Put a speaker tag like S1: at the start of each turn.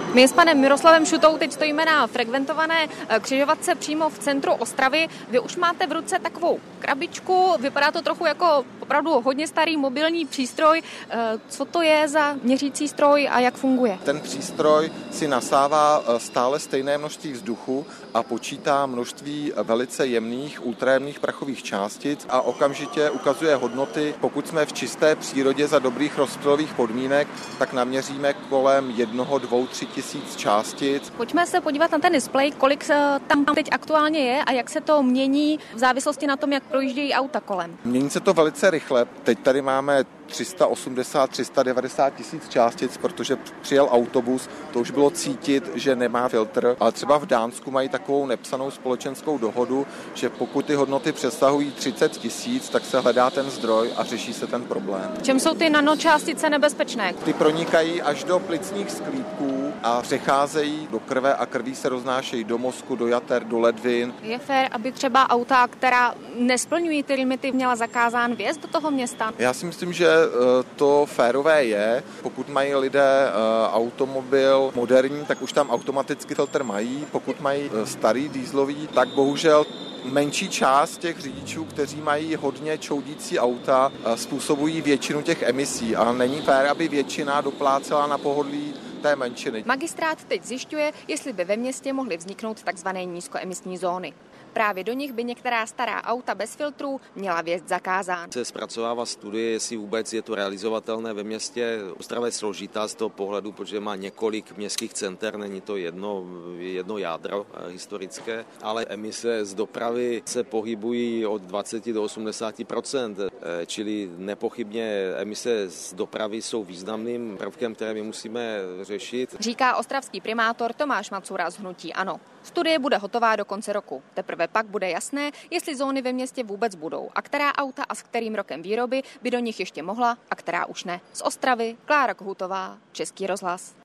S1: My s panem Miroslavem Šutou teď stojíme na frekventované křižovatce přímo v centru Ostravy. Vy už máte v ruce takovou krabičku, vypadá to trochu jako opravdu hodně starý mobilní přístroj. Co to je za měřící stroj a jak funguje?
S2: Ten přístroj si nasává stále stejné množství vzduchu a počítá množství velice jemných ultrajemných prachových částic a okamžitě ukazuje hodnoty. Pokud jsme v čisté přírodě za dobrých rozptylových podmínek, tak naměříme kolem 1, 2, 3 tisíc částic.
S1: Pojďme se podívat na ten displej, kolik tam teď aktuálně je a jak se to mění v závislosti na tom, jak projíždějí auta kolem.
S2: Mění se to velice rychle. Teď tady máme 380-390 tisíc částic, protože přijel autobus, to už bylo cítit, že nemá filtr, ale třeba v Dánsku mají takovou nepsanou společenskou dohodu, že pokud ty hodnoty přesahují 30 tisíc, tak se hledá ten zdroj a řeší se ten problém.
S1: V čem jsou ty nanočástice nebezpečné?
S2: Ty pronikají až do plicních sklípků a přecházejí do krve a krví se roznášejí do mozku, do jater, do ledvin.
S1: Je fér, aby třeba auta, která nesplňují ty limity, měla zakázán vjezd do toho města?
S2: Já si myslím, že to férové je. Pokud mají lidé automobil moderní, tak už tam automaticky filtr mají. Pokud mají starý dieselový, tak bohužel menší část těch řidičů, kteří mají hodně čoudící auta, způsobují většinu těch emisí a není fér, aby většina doplácela na pohodlí té menšiny.
S1: Magistrát teď zjišťuje, jestli by ve městě mohly vzniknout takzvané nízkoemisní zóny. Právě do nich by některá stará auta bez filtrů měla vjezd zakázán.
S3: Se zpracovává studie, jestli vůbec je to realizovatelné ve městě. Ostrava je složitá z toho pohledu, protože má několik městských center, není to jedno jádro historické, ale emise z dopravy se pohybují od 20 do 80%, čili nepochybně emise z dopravy jsou významným prvkem, které my musíme řešit.
S1: Říká ostravský primátor Tomáš Macura z hnutí ANO. Studie bude hotová do konce roku. Teprve pak bude jasné, jestli zóny ve městě vůbec budou a která auta a s kterým rokem výroby by do nich ještě mohla a která už ne. Z Ostravy Klára Kohutová, Český rozhlas.